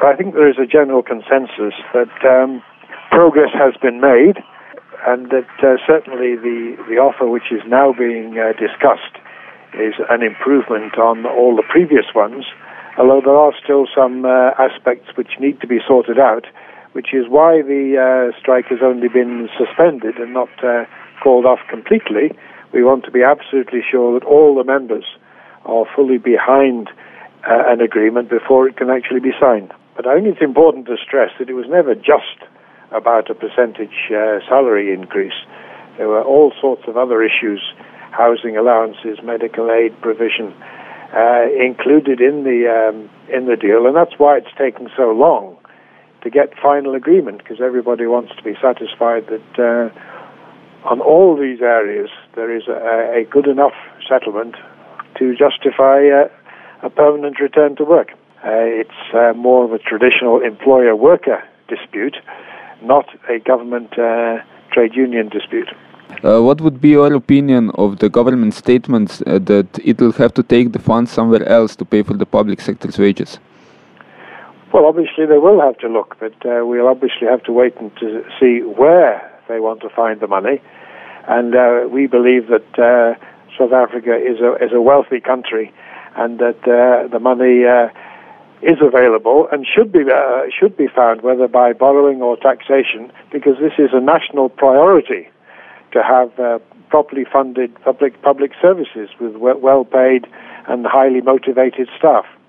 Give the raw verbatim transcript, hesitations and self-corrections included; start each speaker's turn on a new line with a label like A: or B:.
A: I think there is a general consensus that um, progress has been made, and that uh, certainly the, the offer which is now being uh, discussed is an improvement on all the previous ones, although there are still some uh, aspects which need to be sorted out, which is why the uh, strike has only been suspended and not uh, called off completely. We want to be absolutely sure that all the members are fully behind uh, an agreement before it can actually be signed. But I think it's important to stress that it was never just about a percentage uh, salary increase. There were all sorts of other issues, housing allowances, medical aid provision, uh, included in the um, in the deal, and that's why it's taken so long to get final agreement, because everybody wants to be satisfied that uh, on all these areas there is a, a good enough settlement to justify uh, a permanent return to work. Uh, it's uh, more of a traditional employer-worker dispute, not a government uh, trade union dispute.
B: Uh, what would be your opinion of the government statements uh, that it will have to take the funds somewhere else to pay for the public sector's wages?
A: Well, obviously they will have to look, but uh, we'll obviously have to wait and to see where they want to find the money. And uh, we believe that uh, South Africa is a is a wealthy country, and that uh, the money uh, is available and should be uh, should be found, whether by borrowing or taxation, because this is a national priority to have uh, properly funded public public services with well paid and highly motivated staff.